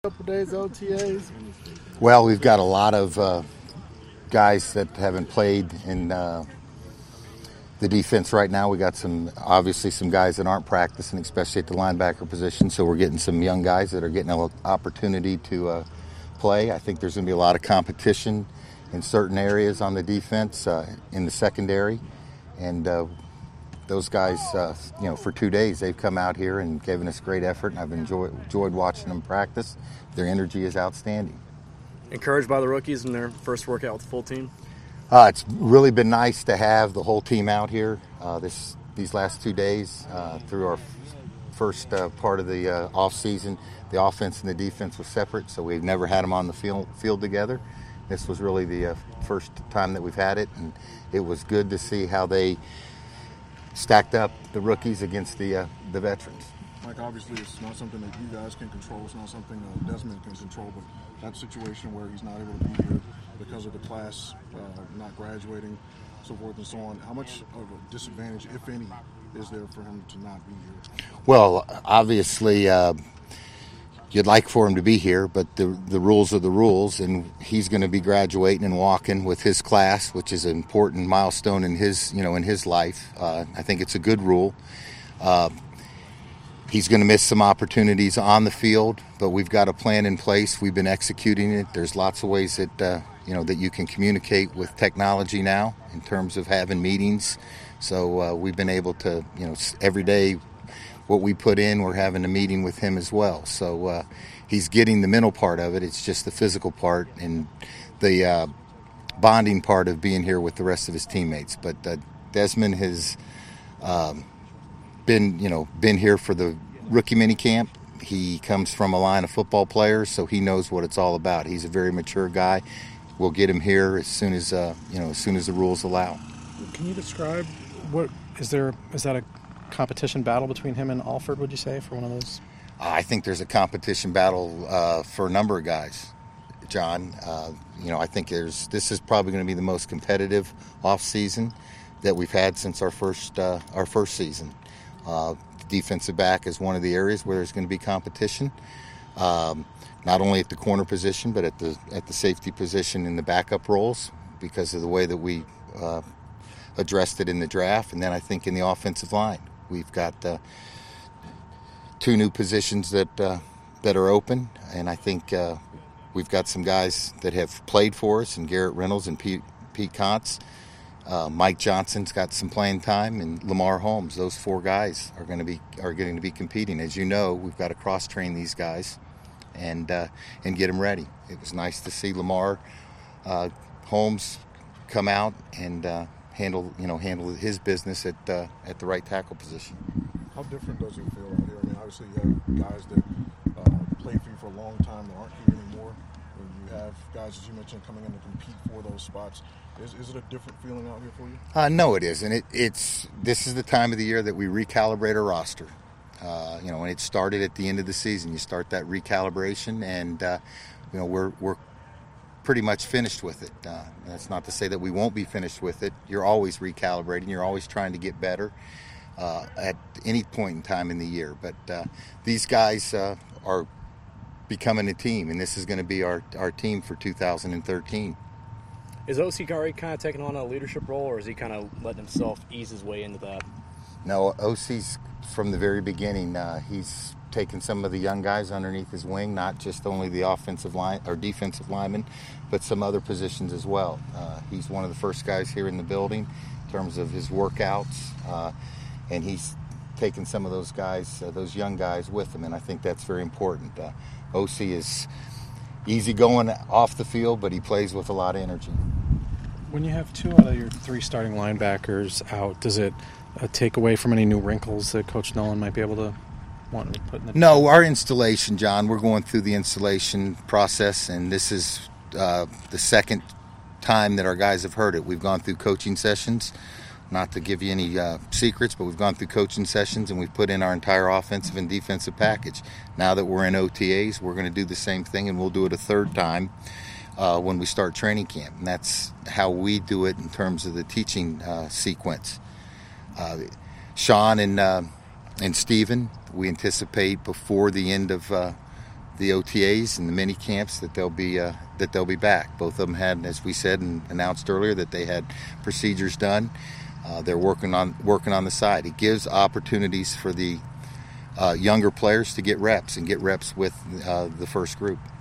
Couple days OTAs. Well, we've got a lot of guys that haven't played in the defense right now. We got some guys that aren't practicing, especially at the linebacker position. So we're getting some young guys that are getting an opportunity to play. I think there's going to be a lot of competition in certain areas on the defense in the secondary, and those guys, for 2 days they've come out here and given us great effort, and I've enjoyed watching them practice. Their energy is outstanding. Encouraged by the rookies in their first workout with the full team? It's really been nice to have the whole team out here these last 2 days through our first part of the off season. The offense and the defense was separate, so we've never had them on the field together. This was really the first time that we've had it, and it was good to see how they stacked up the rookies against the veterans. Mike, obviously it's not something that you guys can control. It's not something Desmond can control, but that situation where he's not able to be here because of the class not graduating, so forth and so on, how much of a disadvantage, if any, is there for him to not be here? Well, obviously you'd like for him to be here, but the rules are the rules, and he's going to be graduating and walking with his class, which is an important milestone in his life. I think it's a good rule. He's going to miss some opportunities on the field, but we've got a plan in place. We've been executing it. There's lots of ways that that you can communicate with technology now in terms of having meetings. So we've been able to, every day what we put in, we're having a meeting with him as well. So he's getting the mental part of it. It's just the physical part and the bonding part of being here with the rest of his teammates. But Desmond has been here for the rookie minicamp. He comes from a line of football players, so he knows what it's all about. He's a very mature guy. We'll get him here as soon as the rules allow. Can you describe is that a competition battle between him and Alford, would you say, for one of those? I think there's a competition battle for a number of guys, John. I think this is probably going to be the most competitive off season that we've had since our first season. Defensive back is one of the areas where there's going to be competition, not only at the corner position but at the safety position in the backup roles because of the way that we addressed it in the draft. And then I think in the offensive line we've got 2 new positions that are open, and I think we've got some guys that have played for us, and Garrett Reynolds and Pete Kontz. Mike Johnson's got some playing time, and Lamar Holmes. Those 4 guys are going to be competing. As you know, we've got to cross train these guys and get them ready. It was nice to see Lamar Holmes come out and handle his business at the right tackle position. How different does it feel out here? I mean, obviously you have guys that played for you for a long time that aren't here anymore. When you have guys, as you mentioned, coming in to compete for those spots. Is it a different feeling out here for you? No, it isn't. This is the time of the year that we recalibrate our roster. And it started at the end of the season. You start that recalibration, and we're pretty much finished with it. That's not to say that we won't be finished with it. You're always recalibrating. You're always trying to get better at any point in time in the year. But these guys are becoming a team, and this is going to be our team for 2013. Is O.C. Gary kind of taking on a leadership role, or is he kind of letting himself ease his way into that? No, O.C.'s from the very beginning. He's taken some of the young guys underneath his wing, not just only the offensive line or defensive linemen, but some other positions as well. He's one of the first guys here in the building in terms of his workouts, and he's taken some of those guys, those young guys, with him, and I think that's very important. O.C. is easy going off the field, but he plays with a lot of energy. When you have 2 out of your 3 starting linebackers out, does it take away from any new wrinkles that Coach Nolan might be able to want to put in the... No, our installation, John, we're going through the installation process, and this is the second time that our guys have heard it. We've gone through coaching sessions, not to give you any secrets, but we've gone through coaching sessions, and we've put in our entire offensive and defensive package. Now that we're in OTAs, we're going to do the same thing, and we'll do it a third time when we start training camp. And that's how we do it in terms of the teaching sequence. Sean and Steven, we anticipate before the end of the OTAs and the mini camps that they'll be back. Both of them had, as we said and announced earlier, that they had procedures done. They're working on the side. It gives opportunities for the younger players to get reps with the first group.